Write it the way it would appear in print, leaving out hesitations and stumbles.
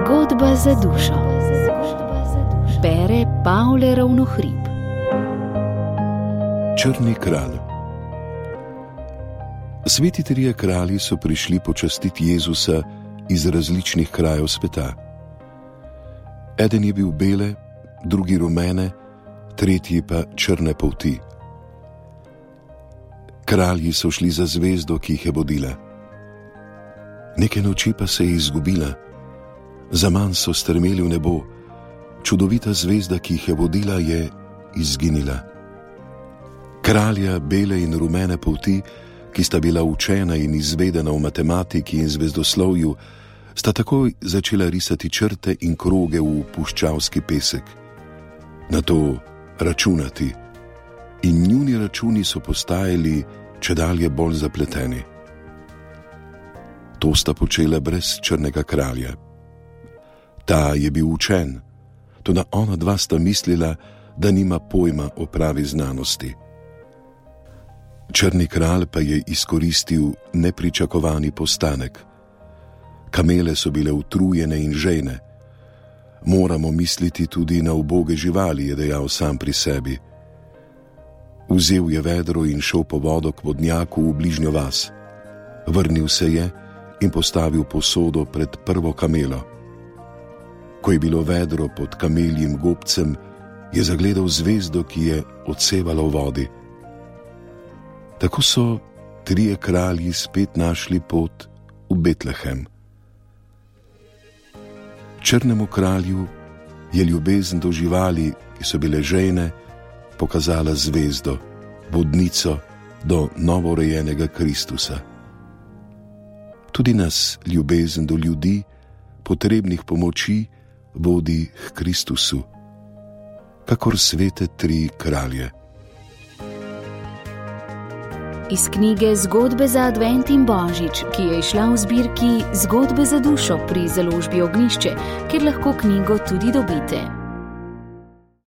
Zgodba za dušo. Bere Pavle Ravnohrib. Črni kralj. Sveti trije kralji so prišli počastiti Jezusa iz različnih krajev sveta. Eden je bil bele, drugi rumene, tretji pa črne polti. Kralji so šli za zvezdo, ki jih je vodila. Neke noči pa se je izgubila. Zaman so strmeli v nebo. Čudovita zvezda, ki jih je vodila, je izginila. Kralja bele in rumene polti, ki sta bila učena in izvedena v matematiki in zvezdoslovju, sta takoj začela risati črte in kroge v puščavski pesek. Nato računati. In njuni računi so postajali čedalje bolj zapleteni. To sta počela brez črnega kralja. Ta je bil učen, toda ona dva sta mislila, da nima pojma o pravi znanosti. Črni kralj pa je izkoristil nepričakovani postanek. Kamele so bile utrujene in žejne. Moramo misliti tudi na uboge živali, je dejal sam pri sebi. Vzel je vedro in šel po vodo k vodnjaku v bližnjo vas. Vrnil se je in postavil posodo pred prvo kamelo. Ko je bilo vedro pod kameljim gobcem, je zagledal zvezdo, ki je odsevala v vodi. Tako so trije kralji spet našli pot v Betlehem. Črnemu kralju je ljubezen do živali, ki so bile žejne, pokazala zvezdo, vodnico do novorojenega Kristusa. Tudi nas ljubezen do ljudi, potrebnih pomoči, vodi k Kristusu, kakor svete tri kralje. Iz knjige Zgodbe za advent in božič, ki je izšla v zbirki Zgodbe za dušo pri založbi Ognjišče, kjer lahko knjigo tudi dobite.